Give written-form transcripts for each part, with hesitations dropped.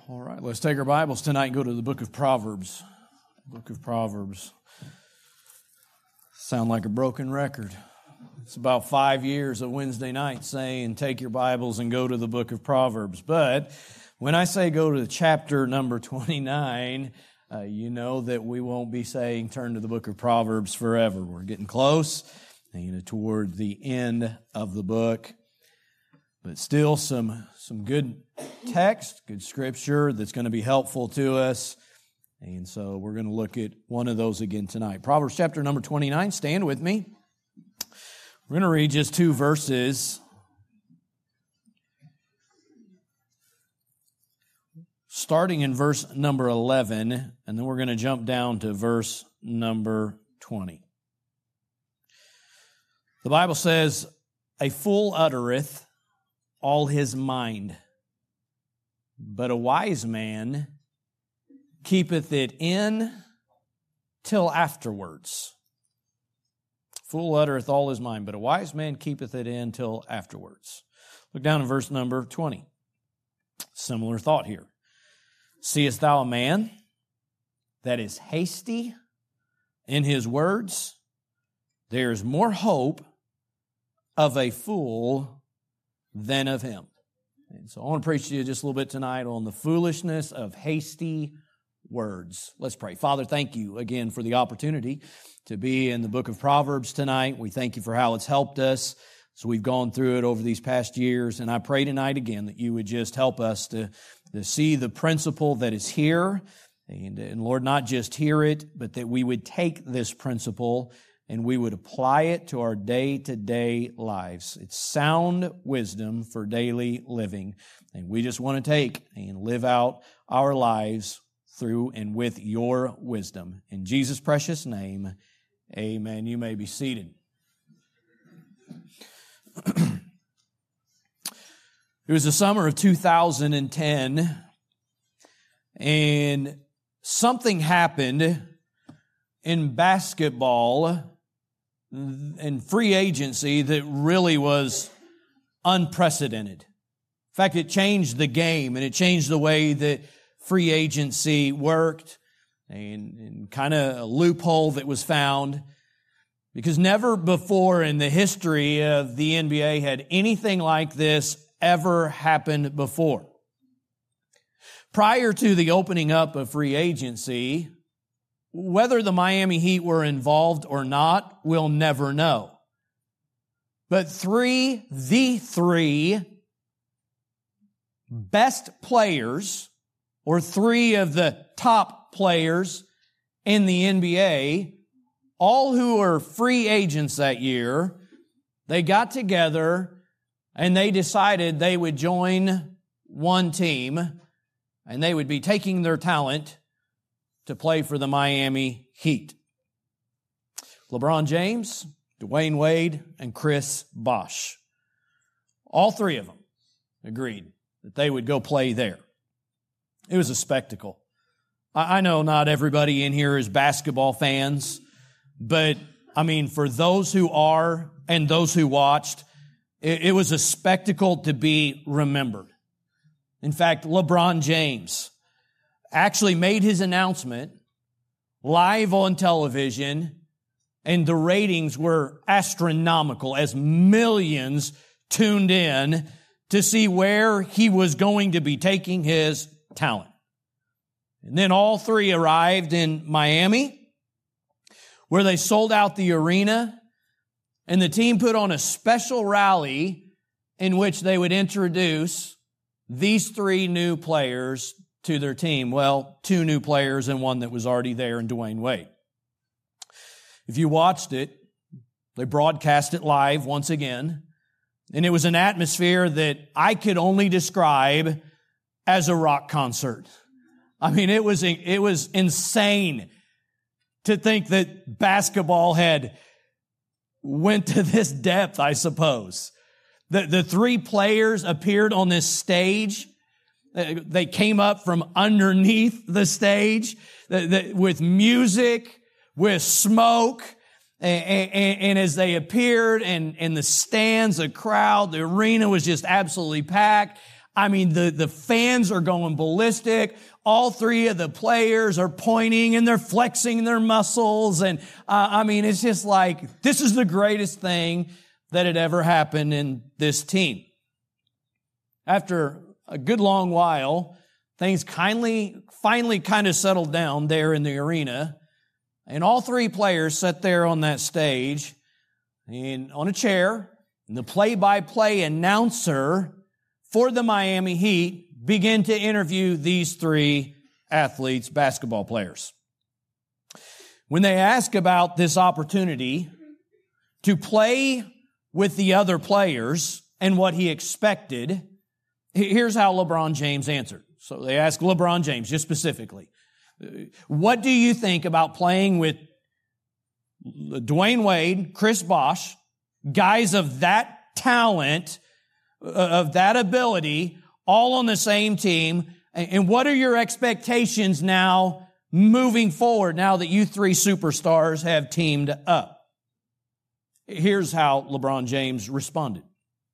All right, let's take our Bibles tonight and go to the book of Proverbs. Book of Proverbs. Sound like a broken record. It's about 5 years of Wednesday night saying, take your Bibles and go to the book of Proverbs. But when I say go to chapter number 29, you know that we won't be saying turn to the book of Proverbs forever. We're getting close, toward the end of the book. But still some good text, good scripture that's going to be helpful to us. And so we're going to look at one of those again tonight. Proverbs chapter number 29. Stand with me. We're going to read just 2 verses. Starting in verse number 11, and then we're going to jump down to verse number 20. The Bible says, "A fool uttereth all his mind, but a wise man keepeth it in till afterwards." Fool uttereth all his mind, but a wise man keepeth it in till afterwards. Look down in verse number 20. Similar thought here. "Seest thou a man that is hasty in his words? There is more hope of a fool than of him." And so I want to preach to you just a little bit tonight on the foolishness of hasty words. Let's pray. Father, thank you again for the opportunity to be in the book of Proverbs tonight. We thank you for how it's helped us as we've gone through it over these past years. And I pray tonight again that you would just help us to see the principle that is here. And Lord, not just hear it, but that we would take this principle and we would apply it to our day-to-day lives. It's sound wisdom for daily living. And we just want to take and live out our lives through and with your wisdom. In Jesus' precious name, amen. You may be seated. It was the summer of 2010, and something happened in basketball and free agency that really was unprecedented. In fact, it changed the game, and it changed the way that free agency worked, and kind of a loophole that was found, because never before in the history of the NBA had anything like this ever happened before. Prior to the opening up of free agency, whether the Miami Heat were involved or not, we'll never know. But the three best players, or 3 of the top players in the NBA, all who were free agents that year, they got together and they decided they would join one team and they would be taking their talent to play for the Miami Heat. LeBron James, Dwayne Wade, and Chris Bosh. All 3 of them agreed that they would go play there. It was a spectacle. I know not everybody in here is basketball fans, but for those who are and those who watched, it was a spectacle to be remembered. In fact, LeBron James actually made his announcement live on television, and the ratings were astronomical as millions tuned in to see where he was going to be taking his talent. And then all 3 arrived in Miami, where they sold out the arena, and the team put on a special rally in which they would introduce these 3 new players to their team. Well, 2 new players and one that was already there in Dwayne Wade. If you watched it, they broadcast it live once again, and it was an atmosphere that I could only describe as a rock concert. It was insane to think that basketball had went to this depth, I suppose. The 3 players appeared on this stage. They came up from underneath the stage with music, with smoke, and as they appeared and the stands, the crowd, the arena was just absolutely packed. I mean, the fans are going ballistic. All three of the players are pointing and they're flexing their muscles. And I mean, it's just like, this is the greatest thing that had ever happened in this team. After a good long while, things finally kind of settled down there in the arena. And all three players sat there on that stage and on a chair. And the play-by-play announcer for the Miami Heat began to interview these three athletes, basketball players. When they asked about this opportunity to play with the other players and what he expected, here's how LeBron James answered. So they asked LeBron James, just specifically, what do you think about playing with Dwayne Wade, Chris Bosh, guys of that talent, of that ability, all on the same team, and what are your expectations now moving forward now that you three superstars have teamed up? Here's how LeBron James responded.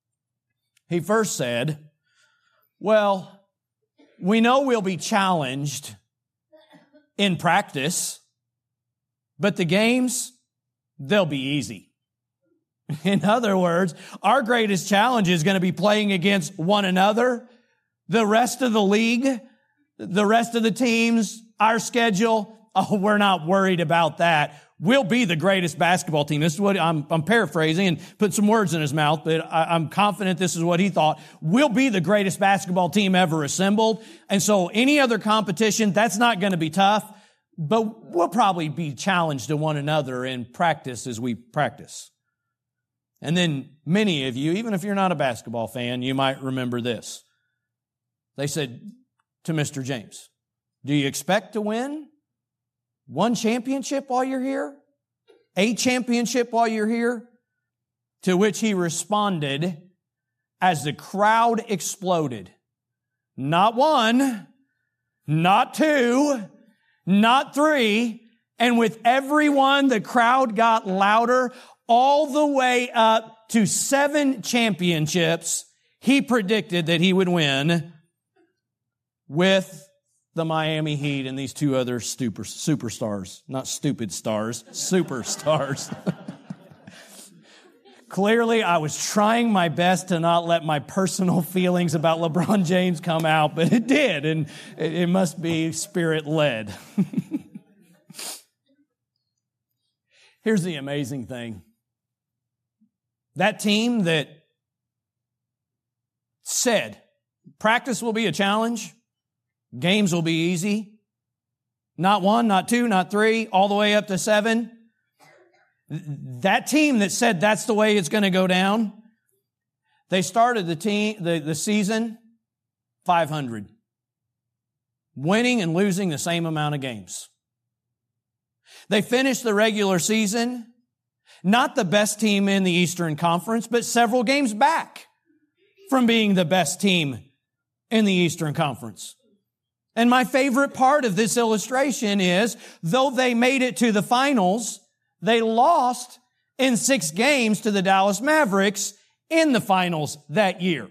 He first said, well, we know we'll be challenged in practice, but the games, they'll be easy. In other words, our greatest challenge is going to be playing against one another, the rest of the league, the rest of the teams, our schedule. Oh, we're not worried about that. We'll be the greatest basketball team. This is what I'm paraphrasing and put some words in his mouth, but I'm confident this is what he thought. We'll be the greatest basketball team ever assembled. And so any other competition, that's not going to be tough, but we'll probably be challenged to one another in practice as we practice. And then many of you, even if you're not a basketball fan, you might remember this. They said to Mr. James, do you expect to win one championship while you're here? A championship while you're here? To which he responded as the crowd exploded. Not one, not two, not three. And with every one, the crowd got louder. All the way up to 7 championships, he predicted that he would win with the Miami Heat and these two other superstars. Not stupid stars, superstars. Clearly, I was trying my best to not let my personal feelings about LeBron James come out, but it did, and it must be Spirit-led. Here's the amazing thing. That team that said, practice will be a challenge, games will be easy, not 1, not 2, not 3, all the way up to 7. That team that said that's the way it's going to go down, they started the season 500, winning and losing the same amount of games. They finished the regular season not the best team in the Eastern Conference, but several games back from being the best team in the Eastern Conference. And my favorite part of this illustration is, though they made it to the finals, they lost in 6 games to the Dallas Mavericks in the finals that year.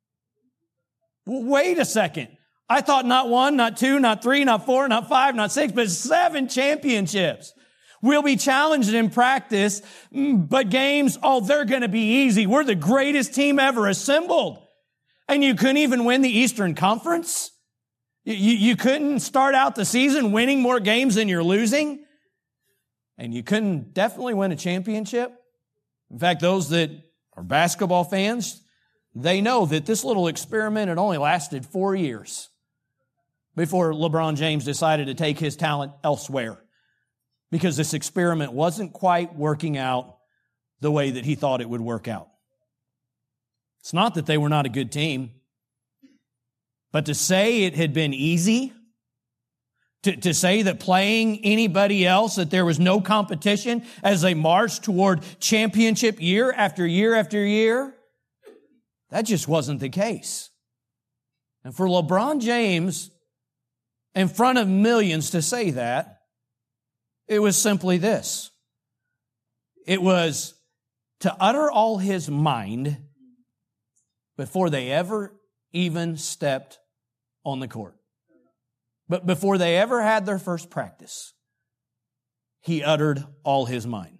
Wait a second. I thought not 1, not 2, not 3, not 4, not 5, not 6, but 7 championships. We'll be challenged in practice, but games, they're going to be easy. We're the greatest team ever assembled. And you couldn't even win the Eastern Conference? You couldn't start out the season winning more games than you're losing? And you couldn't definitely win a championship? In fact, those that are basketball fans, they know that this little experiment had only lasted 4 years before LeBron James decided to take his talent elsewhere, because this experiment wasn't quite working out the way that he thought it would work out. It's not that they were not a good team, but to say it had been easy, to say that playing anybody else, that there was no competition as they marched toward championship year after year after year, that just wasn't the case. And for LeBron James, in front of millions, to say that, it was simply this. It was to utter all his mind before they ever even stepped on the court. But before they ever had their first practice, he uttered all his mind.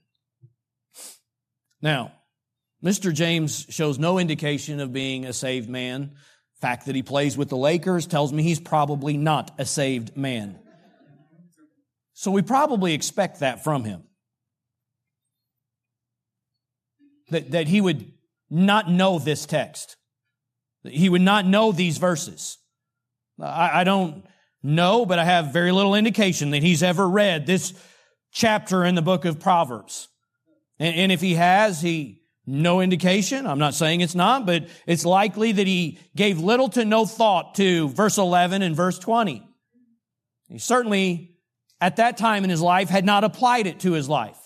Now, Mr. James shows no indication of being a saved man. The fact that he plays with the Lakers tells me he's probably not a saved man. So we probably expect that from him. That he would not know this text. That he would not know these verses. I don't know, but I have very little indication that he's ever read this chapter in the book of Proverbs. And if he has, no indication. I'm not saying it's not, but it's likely that he gave little to no thought to verse 11 and verse 20. He certainly, at that time in his life, had not applied it to his life.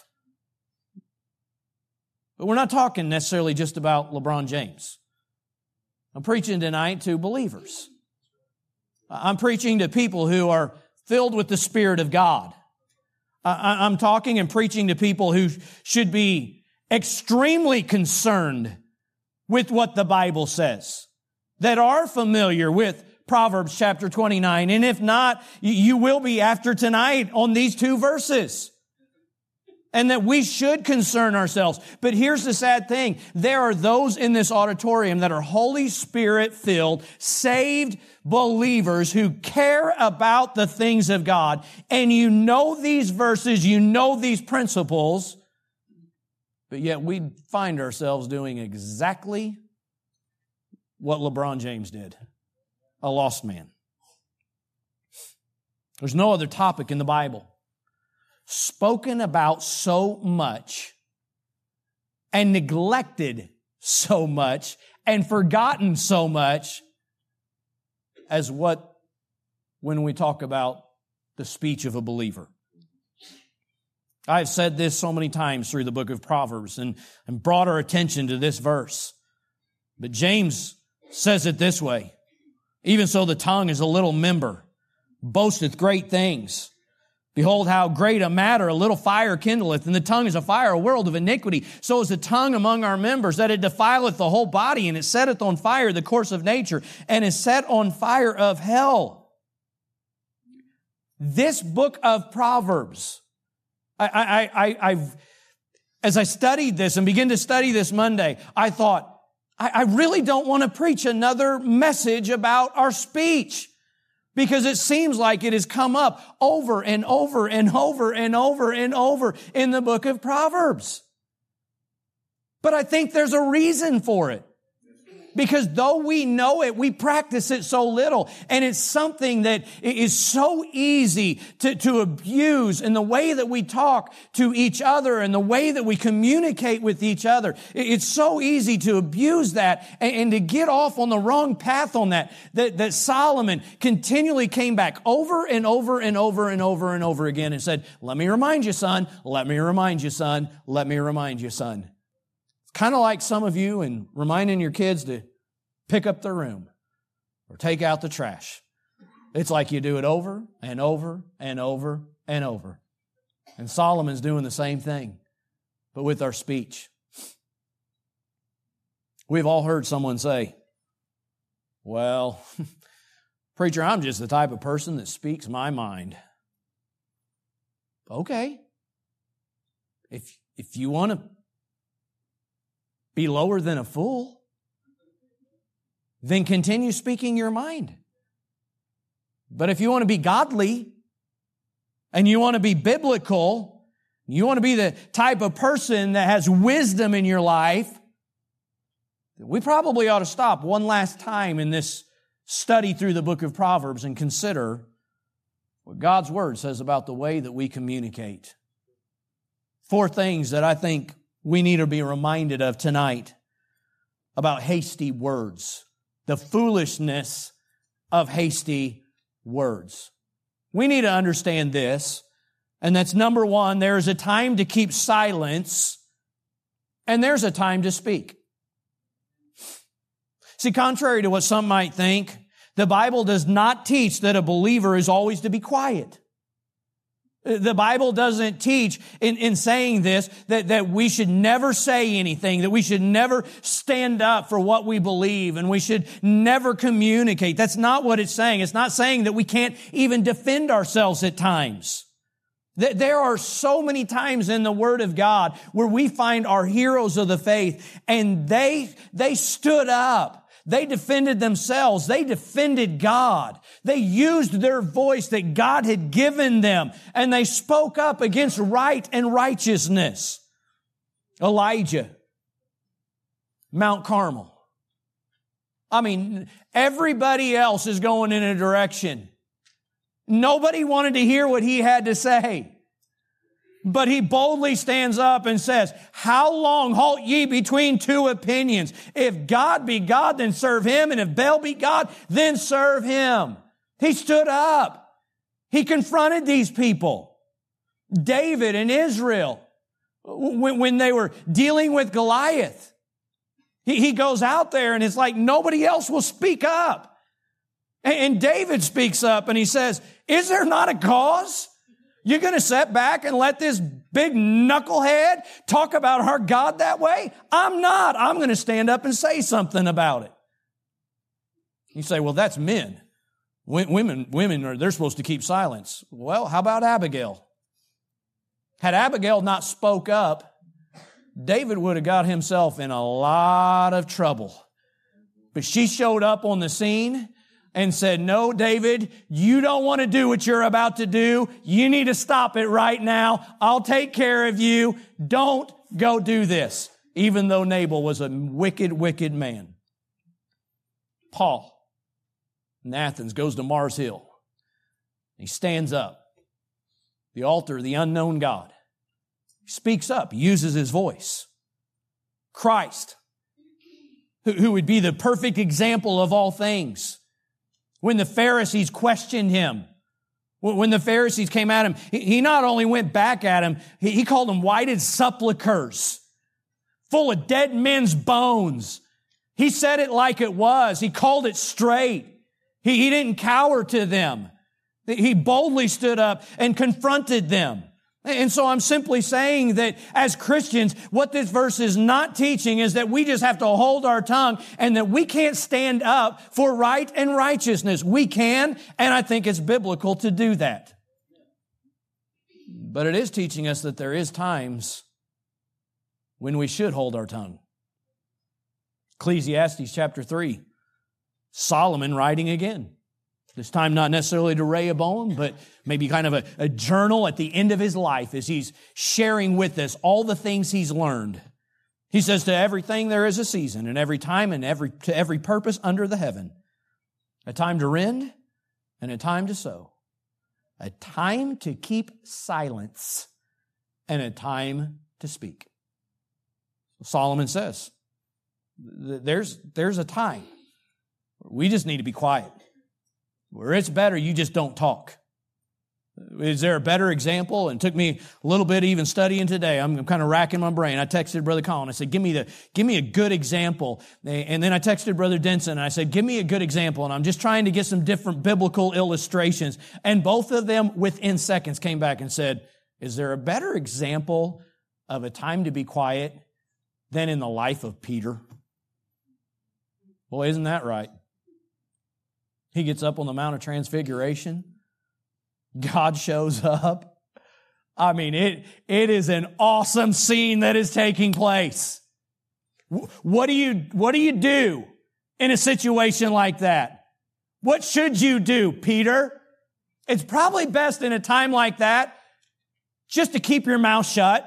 But we're not talking necessarily just about LeBron James. I'm preaching tonight to believers. I'm preaching to people who are filled with the Spirit of God. I'm talking and preaching to people who should be extremely concerned with what the Bible says, that are familiar with Proverbs chapter 29. And if not, you will be after tonight on these two verses. And that we should concern ourselves. But here's the sad thing. There are those in this auditorium that are Holy Spirit filled, saved believers who care about the things of God. And you know these verses, you know these principles, but yet we find ourselves doing exactly what LeBron James did. A lost man. There's no other topic in the Bible spoken about so much and neglected so much and forgotten so much as when we talk about the speech of a believer. I've said this so many times through the book of Proverbs and brought our attention to this verse. But James says it this way: even so the tongue is a little member, boasteth great things. Behold, how great a matter a little fire kindleth, and the tongue is a fire, a world of iniquity. So is the tongue among our members, that it defileth the whole body, and it setteth on fire the course of nature, and is set on fire of hell. This book of Proverbs, as I studied this and began to study this Monday, I thought, I really don't want to preach another message about our speech. Because it seems like it has come up over and over and over and over and over in the book of Proverbs. But I think there's a reason for it. Because though we know it, we practice it so little. And it's something that is so easy to abuse in the way that we talk to each other and the way that we communicate with each other. It's so easy to abuse that and to get off on the wrong path on that Solomon continually came back over and over and over and over and over again and said, let me remind you, son. Let me remind you, son. Let me remind you, son. Kind of like some of you and reminding your kids to pick up their room or take out the trash. It's like you do it over and over and over and over. And Solomon's doing the same thing, but with our speech. We've all heard someone say, well, preacher, I'm just the type of person that speaks my mind. Okay. If you want to be lower than a fool, then continue speaking your mind. But if you want to be godly and you want to be biblical, you want to be the type of person that has wisdom in your life, we probably ought to stop one last time in this study through the book of Proverbs and consider what God's Word says about the way that we communicate. 4 things that I think we need to be reminded of tonight about hasty words. The foolishness of hasty words. We need to understand this, and that's number 1, there is a time to keep silence, and there's a time to speak. See, contrary to what some might think, the Bible does not teach that a believer is always to be quiet. The Bible doesn't teach in saying this that we should never say anything, that we should never stand up for what we believe, and we should never communicate. That's not what it's saying. It's not saying that we can't even defend ourselves at times. There are so many times in the Word of God where we find our heroes of the faith, and they stood up. They defended themselves. They defended God. They used their voice that God had given them, and they spoke up against right and righteousness. Elijah, Mount Carmel. I mean, everybody else is going in a direction. Nobody wanted to hear what he had to say. But he boldly stands up and says, "How long halt ye between two opinions? If God be God, then serve Him. And if Baal be God, then serve him." He stood up. He confronted these people. David and Israel, when they were dealing with Goliath, he goes out there and it's like nobody else will speak up. And David speaks up and he says, "Is there not a cause? You're going to sit back and let this big knucklehead talk about our God that way? I'm not. I'm going to stand up and say something about it." You say, "Well, that's men. Women they're supposed to keep silence." Well, how about Abigail? Had Abigail not spoke up, David would have got himself in a lot of trouble. But she showed up on the scene and said, "No, David, you don't want to do what you're about to do. You need to stop it right now. I'll take care of you. Don't go do this." Even though Nabal was a wicked, wicked man. Paul in Athens goes to Mars Hill. He stands up. The altar of the unknown God. He speaks up, uses his voice. Christ, who would be the perfect example of all things. When the Pharisees questioned him, when the Pharisees came at him, he not only went back at him, he called them whited sepulchres, full of dead men's bones. He said it like it was. He called it straight. He didn't cower to them. He boldly stood up and confronted them. And so I'm simply saying that as Christians, what this verse is not teaching is that we just have to hold our tongue and that we can't stand up for right and righteousness. We can, and I think it's biblical to do that. But it is teaching us that there is times when we should hold our tongue. Ecclesiastes chapter 3, Solomon writing again. This time not necessarily to Rehoboam, but maybe kind of a journal at the end of his life as he's sharing with us all the things he's learned. He says, "To everything there is a season, and every time and to every purpose under the heaven. A time to rend and a time to sow. A time to keep silence and a time to speak." Solomon says, there's a time. We just need to be quiet. Where it's better, you just don't talk. Is there a better example? And it took me a little bit even studying today. I'm kind of racking my brain. I texted Brother Colin. I said, give me a good example. And then I texted Brother Denson and I said, "Give me a good example." And I'm just trying to get some different biblical illustrations. And both of them within seconds came back and said, "Is there a better example of a time to be quiet than in the life of Peter?" Boy, isn't that right? He gets up on the Mount of Transfiguration. God shows up. I mean, it is an awesome scene that is taking place. What do you do in a situation like that? What should you do, Peter? It's probably best in a time like that just to keep your mouth shut.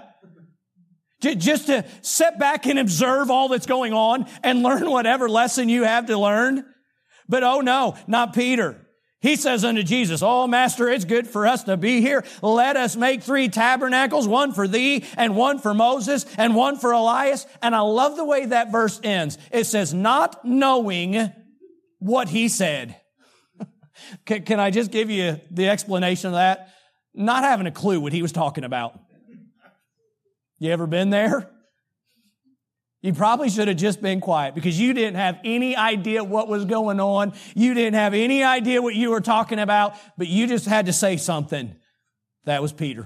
Just to sit back and observe all that's going on and learn whatever lesson you have to learn. But oh no, not Peter. He says unto Jesus, "Oh, Master, it's good for us to be here. Let us make 3 tabernacles, one for thee and one for Moses and one for Elias." And I love the way that verse ends. It says, "not knowing what he said." Can I just give you the explanation of that? Not having a clue what he was talking about. You ever been there? You probably should have just been quiet because you didn't have any idea what was going on. You didn't have any idea what you were talking about, but you just had to say something. That was Peter.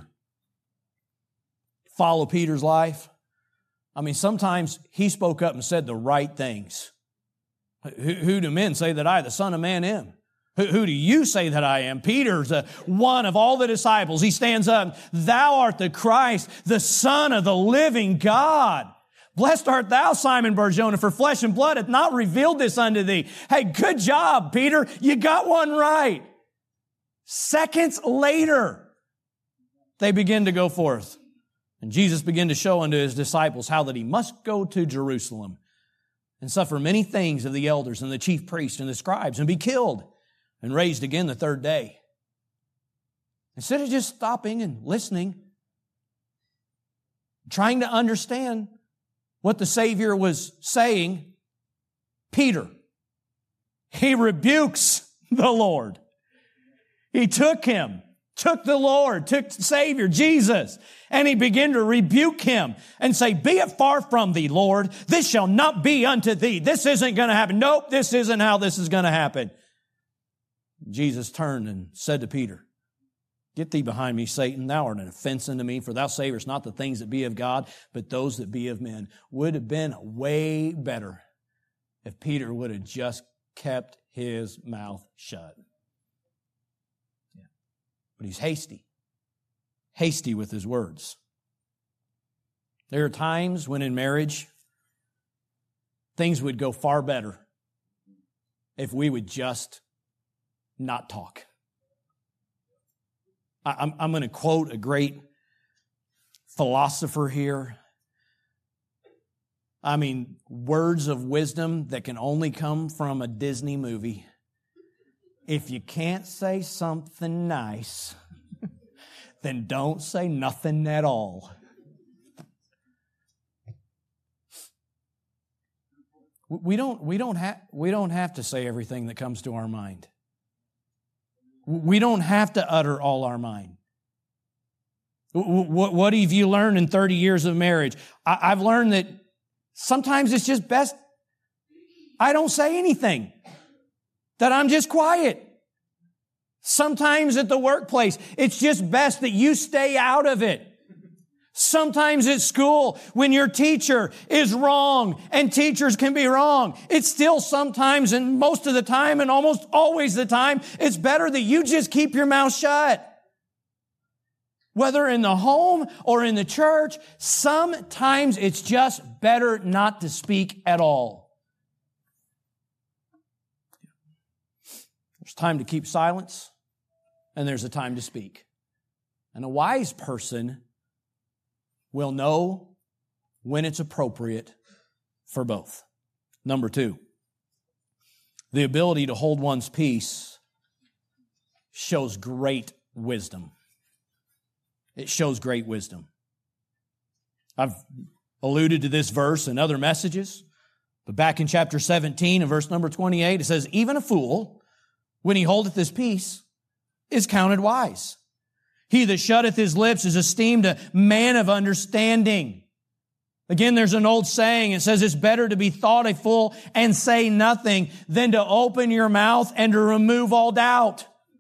Follow Peter's life. I mean, sometimes he spoke up and said the right things. Who do men say that I, the Son of Man, am? Who do you say that I am? Peter's one of all the disciples. He stands up. Thou art the Christ, the Son of the living God. Blessed art thou, Simon Bar-Jonah, for flesh and blood hath not revealed this unto thee. Hey, good job, Peter. You got one right. Seconds later, they begin to go forth. And Jesus began to show unto His disciples how that He must go to Jerusalem and suffer many things of the elders and the chief priests and the scribes and be killed and raised again the third day. Instead of just stopping and listening, trying to understand what the Savior was saying, Peter, he rebukes the Lord. He took the Lord, took the Savior, Jesus, and he began to rebuke him and say, be it far from thee, Lord. This shall not be unto thee. This isn't going to happen. Nope, this isn't how this is going to happen. Jesus turned and said to Peter, get thee behind me, Satan. Thou art an offense unto me, for thou savest not the things that be of God, but those that be of men. Would have been way better if Peter would have just kept his mouth shut. But he's hasty with his words. There are times when in marriage, things would go far better if we would just not talk. I'm going to quote a great philosopher here. I mean, words of wisdom that can only come from a Disney movie. If you can't say something nice, then don't say nothing at all. We don't have to say everything that comes to our mind. We don't have to utter all our mind. What have you learned in 30 years of marriage? I've learned that sometimes it's just best I don't say anything. That I'm just quiet. Sometimes at the workplace, it's just best that you stay out of it. Sometimes at school, when your teacher is wrong, and teachers can be wrong, it's still sometimes, and most of the time, and almost always the time, it's better that you just keep your mouth shut. Whether in the home or in the church, sometimes it's just better not to speak at all. There's time to keep silence, and there's a time to speak. And a wise person will know when it's appropriate for both. Number 2, the ability to hold one's peace shows great wisdom. It shows great wisdom. I've alluded to this verse in other messages, but back in chapter 17 and verse number 28, it says, even a fool, when he holdeth his peace, is counted wise. He that shutteth his lips is esteemed a man of understanding. Again, there's an old saying. It says it's better to be thought a fool and say nothing than to open your mouth and to remove all doubt.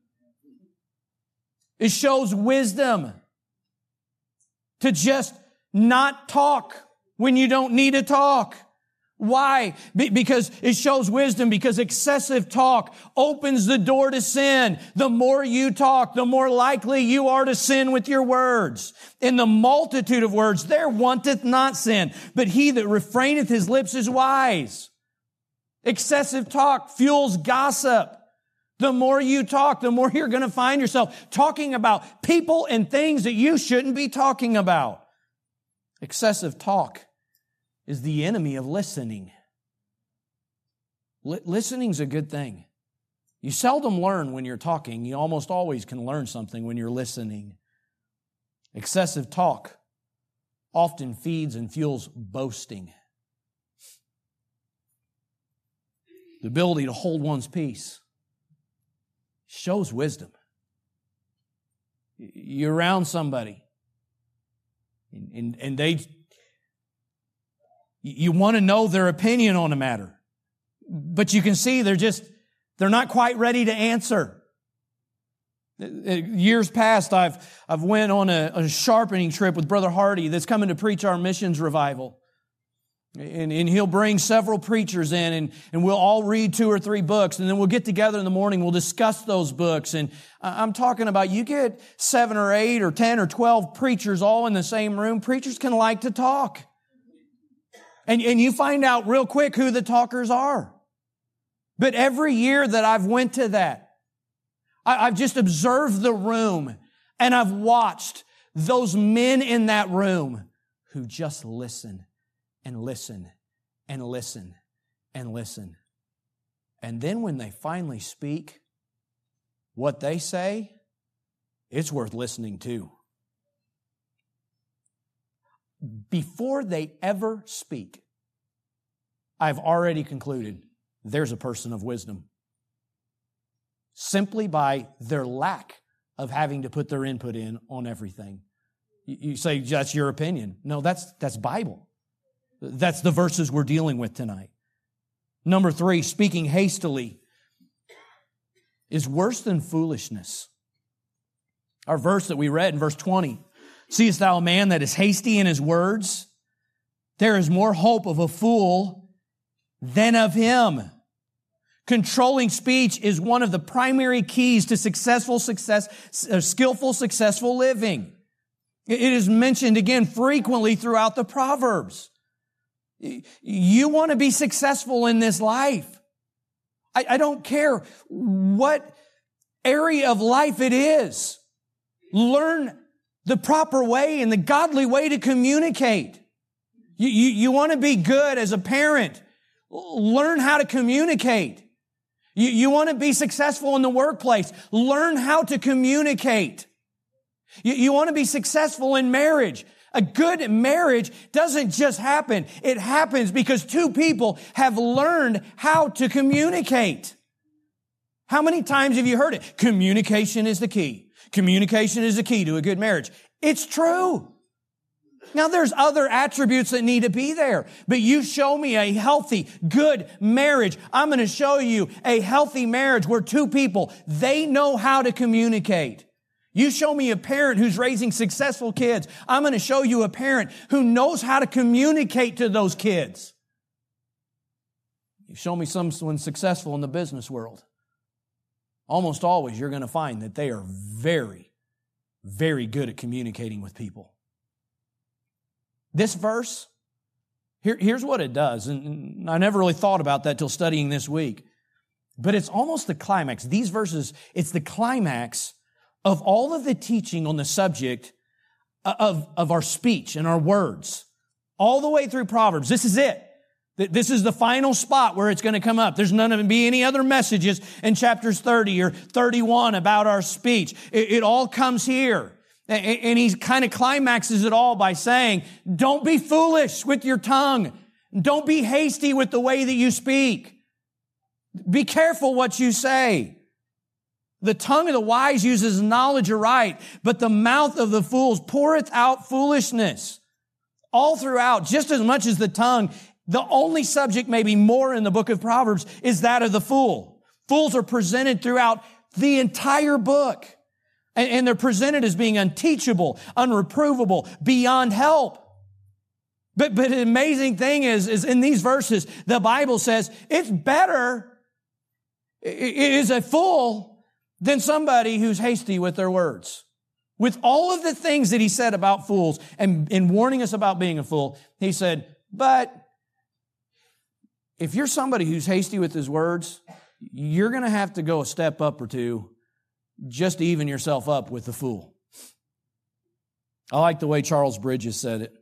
It shows wisdom to just not talk when you don't need to talk. Why? Because it shows wisdom, because excessive talk opens the door to sin. The more you talk, the more likely you are to sin with your words. In the multitude of words, there wanteth not sin, but he that refraineth his lips is wise. Excessive talk fuels gossip. The more you talk, the more you're going to find yourself talking about people and things that you shouldn't be talking about. Excessive talk is the enemy of listening. Listening's a good thing. You seldom learn when you're talking. You almost always can learn something when you're listening. Excessive talk often feeds and fuels boasting. The ability to hold one's peace shows wisdom. You're around somebody and you want to know their opinion on a matter, but you can see they're not quite ready to answer. Years past, I've went on a sharpening trip with Brother Hardy that's coming to preach our missions revival. And he'll bring several preachers in, and we'll all read 2 or 3 books, and then we'll get together in the morning, we'll discuss those books. And I'm talking about you get 7 or 8 or 10 or 12 preachers all in the same room. Preachers can like to talk. And you find out real quick who the talkers are. But every year that I've went to that, I've just observed the room, and I've watched those men in that room who just listen and listen and listen and listen. And then when they finally speak, what they say, it's worth listening to. Before they ever speak, I've already concluded there's a person of wisdom. Simply by their lack of having to put their input in on everything. You say, that's your opinion. No, that's Bible. That's the verses we're dealing with tonight. Number 3, speaking hastily is worse than foolishness. Our verse that we read in verse 20. Seest thou a man that is hasty in his words? There is more hope of a fool than of him. Controlling speech is one of the primary keys to skillful, successful living. It is mentioned again frequently throughout the Proverbs. You want to be successful in this life. I don't care what area of life it is. Learn the proper way and the godly way to communicate. You want to be good as a parent. Learn how to communicate. You want to be successful in the workplace. Learn how to communicate. You want to be successful in marriage. A good marriage doesn't just happen. It happens because 2 people have learned how to communicate. How many times have you heard it? Communication is the key. Communication is the key to a good marriage. It's true. Now, there's other attributes that need to be there, but you show me a healthy, good marriage. I'm going to show you a healthy marriage where 2 people, they know how to communicate. You show me a parent who's raising successful kids. I'm going to show you a parent who knows how to communicate to those kids. You show me someone successful in the business world. Almost always you're going to find that they are very, very good at communicating with people. This verse, here's what it does, and I never really thought about that till studying this week, but it's almost the climax. These verses, it's the climax of all of the teaching on the subject of our speech and our words, all the way through Proverbs. This is it. This is the final spot where it's going to come up. There's none of it be any other messages in chapters 30 or 31 about our speech. It all comes here. And he kind of climaxes it all by saying, don't be foolish with your tongue. Don't be hasty with the way that you speak. Be careful what you say. The tongue of the wise uses knowledge aright, but the mouth of the fools poureth out foolishness. All throughout, just as much as the tongue, the only subject maybe more in the book of Proverbs is that of the fool. Fools are presented throughout the entire book. And they're presented as being unteachable, unreprovable, beyond help. But the amazing thing is in these verses, the Bible says it's better, is a fool than somebody who's hasty with their words. With all of the things that he said about fools and in warning us about being a fool, he said, but if you're somebody who's hasty with his words, you're going to have to go a step up or two just to even yourself up with the fool. I like the way Charles Bridges said it.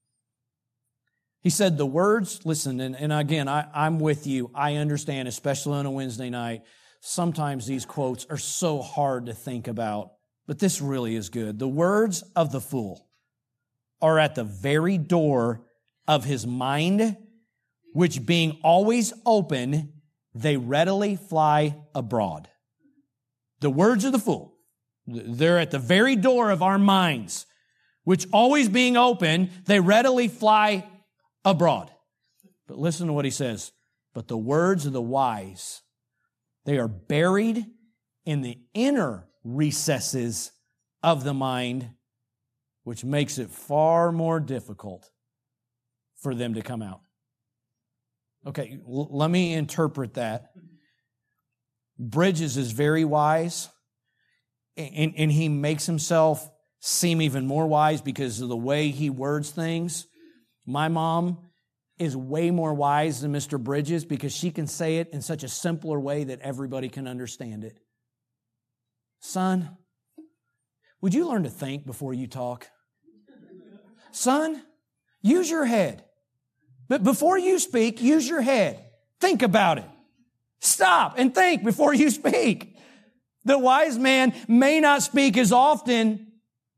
He said the words, listen, and again, I'm with you. I understand, especially on a Wednesday night, sometimes these quotes are so hard to think about, but this really is good. The words of the fool are at the very door of his mind, which being always open, they readily fly abroad. The words of the fool, they're at the very door of our minds, which always being open, they readily fly abroad. But listen to what he says. But the words of the wise, they are buried in the inner recesses of the mind, which makes it far more difficult for them to come out. Okay, let me interpret that. Bridges is very wise, and he makes himself seem even more wise because of the way he words things. My mom is way more wise than Mr. Bridges because she can say it in such a simpler way that everybody can understand it. Son, would you learn to think before you talk? Son, use your head. But before you speak, use your head. Think about it. Stop and think before you speak. The wise man may not speak as often,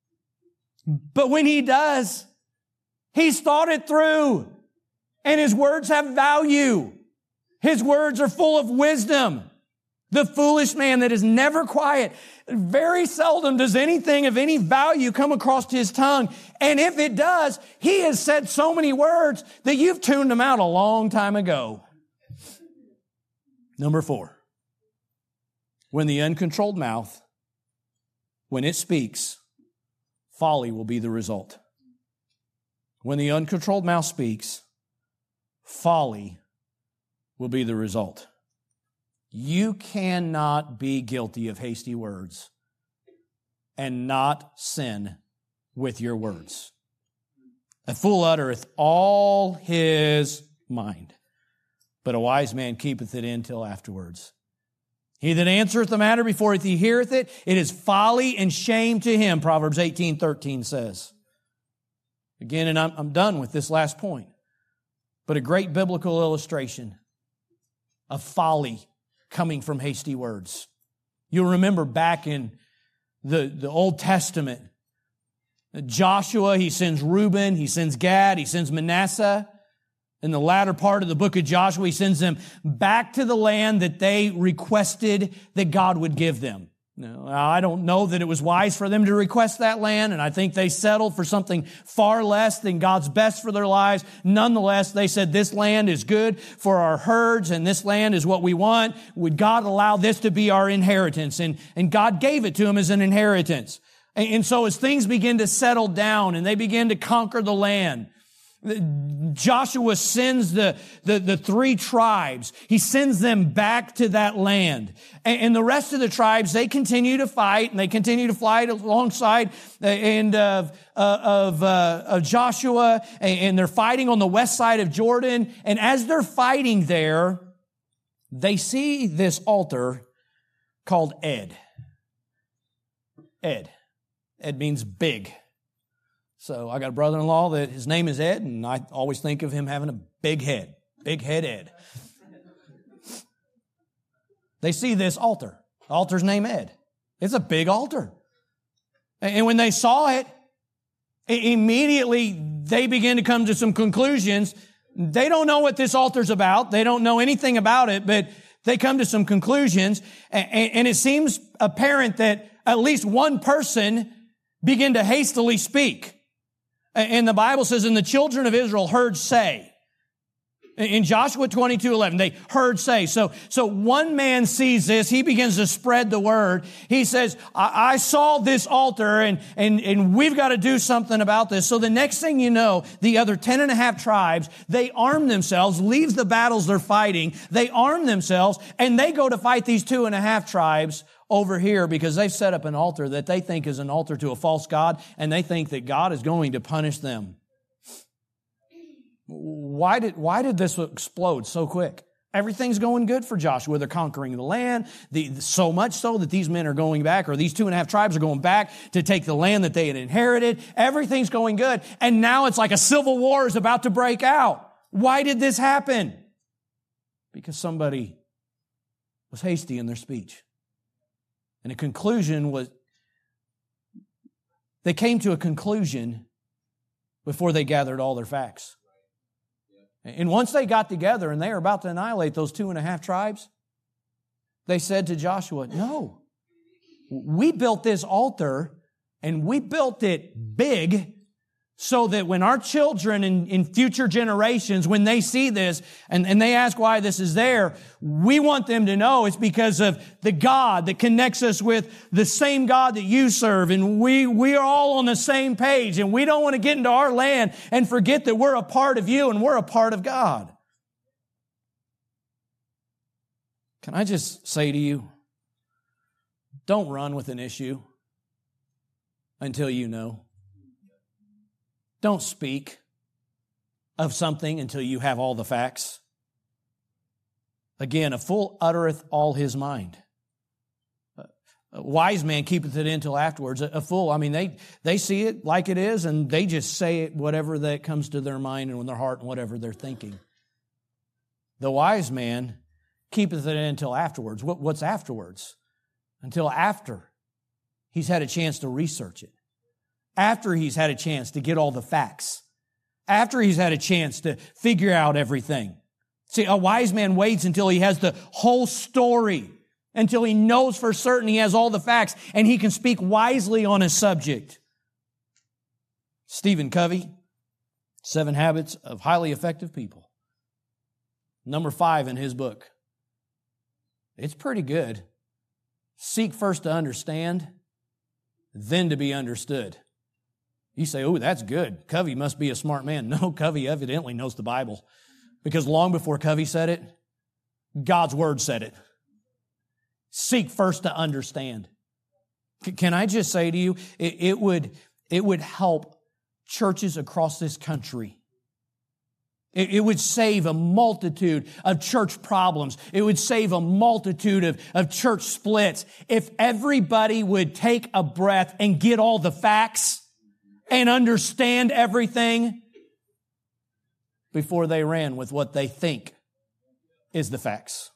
but when he does, he's thought it through, and his words have value. His words are full of wisdom. The foolish man that is never quiet, very seldom does anything of any value come across his tongue. And if it does, he has said so many words that you've tuned them out a long time ago. Number 4, when the uncontrolled mouth, when it speaks, folly will be the result. When the uncontrolled mouth speaks, folly will be the result. You cannot be guilty of hasty words and not sin with your words. A fool uttereth all his mind, but a wise man keepeth it in till afterwards. He that answereth the matter before he heareth it, it is folly and shame to him, Proverbs 18:13 says. Again, and I'm done with this last point, but a great biblical illustration of folly coming from hasty words. You'll remember back in the Old Testament, Joshua, he sends Reuben, he sends Gad, he sends Manasseh. In the latter part of the book of Joshua, he sends them back to the land that they requested that God would give them. Now, I don't know that it was wise for them to request that land, and I think they settled for something far less than God's best for their lives. Nonetheless, they said, this land is good for our herds, and this land is what we want. Would God allow this to be our inheritance? And God gave it to them as an inheritance. And so as things begin to settle down and they begin to conquer the land, Joshua sends the 3 tribes. He sends them back to that land. And the rest of the tribes, they continue to fight, and they continue to fight alongside of Joshua, and they're fighting on the west side of Jordan. And as they're fighting there, they see this altar called Ed. Ed. Ed means big. So I got a brother-in-law that his name is Ed, and I always think of him having a big head. Big head Ed. They see this altar. The altar's name Ed. It's a big altar. And when they saw it, immediately they begin to come to some conclusions. They don't know what this altar's about. They don't know anything about it, but they come to some conclusions. And it seems apparent that at least one person began to hastily speak. And the Bible says, and the children of Israel heard say. In Joshua 22:11, they heard say. So one man sees this. He begins to spread the word. He says, I saw this altar and we've got to do something about this. So the next thing you know, the other 10.5 tribes, they arm themselves, leave the battles they're fighting. They arm themselves and they go to fight these 2.5 tribes over here because they've set up an altar that they think is an altar to a false god, and they think that God is going to punish them. Why did this explode so quick? Everything's going good for Joshua. They're conquering the land, so much so that these men are going back, or these 2.5 tribes are going back to take the land that they had inherited. Everything's going good. And now it's like a civil war is about to break out. Why did this happen? Because somebody was hasty in their speech. And the conclusion was, they came to a conclusion before they gathered all their facts. And once they got together and they were about to annihilate those 2.5 tribes, they said to Joshua, no, we built this altar and we built it big so that when our children in future generations, when they see this and they ask why this is there, we want them to know it's because of the God that connects us with the same God that you serve. And we are all on the same page, and we don't want to get into our land and forget that we're a part of you and we're a part of God. Can I just say to you, don't run with an issue until you know. Don't speak of something until you have all the facts. Again, a fool uttereth all his mind. A wise man keepeth it in till afterwards. A fool, they see it like it is, and they just say it whatever that comes to their mind and in their heart and whatever they're thinking. The wise man keepeth it in until afterwards. What's afterwards? Until after he's had a chance to research it. After he's had a chance to get all the facts. After he's had a chance to figure out everything. See, a wise man waits until he has the whole story, until he knows for certain he has all the facts, and he can speak wisely on a subject. Stephen Covey, 7 Habits of Highly Effective People. Number 5 in his book. It's pretty good. Seek first to understand, then to be understood. You say, oh, that's good. Covey must be a smart man. No, Covey evidently knows the Bible. Because long before Covey said it, God's Word said it. Seek first to understand. Can I just say to you, it would help churches across this country. It would save a multitude of church problems. It would save a multitude of church splits if everybody would take a breath and get all the facts and understand everything before they ran with what they think is the facts.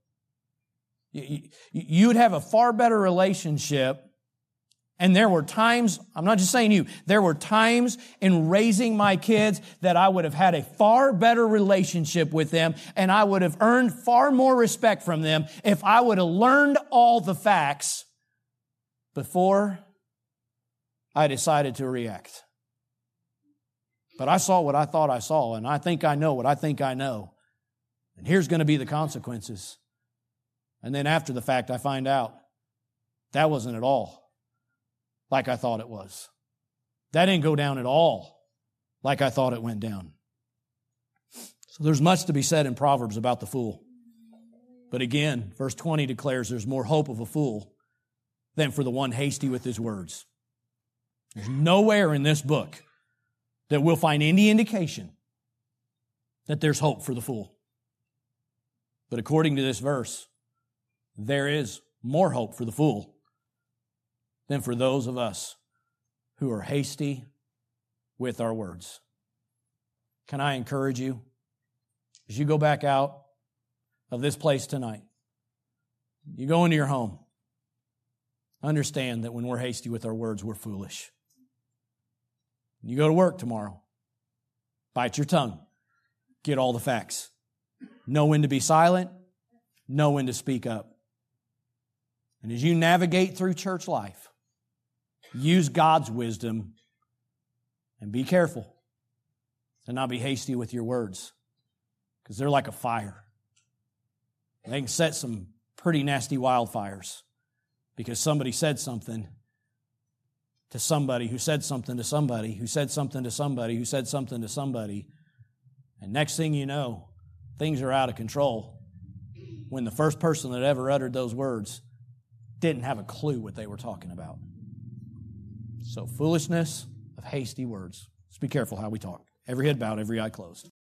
You'd have a far better relationship. And there were times, I'm not just saying you, there were times in raising my kids that I would have had a far better relationship with them, and I would have earned far more respect from them if I would have learned all the facts before I decided to react. But I saw what I thought I saw, and I think I know what I think I know. And here's going to be the consequences. And then after the fact, I find out that wasn't at all like I thought it was. That didn't go down at all like I thought it went down. So there's much to be said in Proverbs about the fool. But again, verse 20 declares there's more hope of a fool than for the one hasty with his words. There's nowhere in this book that we'll find any indication that there's hope for the fool. But according to this verse, there is more hope for the fool than for those of us who are hasty with our words. Can I encourage you, as you go back out of this place tonight, you go into your home, understand that when we're hasty with our words, we're foolish. You go to work tomorrow, bite your tongue, get all the facts. Know when to be silent, know when to speak up. And as you navigate through church life, use God's wisdom and be careful to not be hasty with your words, because they're like a fire. They can set some pretty nasty wildfires because somebody said something to somebody who said something to somebody who said something to somebody who said something to somebody. And next thing you know, things are out of control when the first person that ever uttered those words didn't have a clue what they were talking about. So foolishness of hasty words. Let's be careful how we talk. Every head bowed, every eye closed.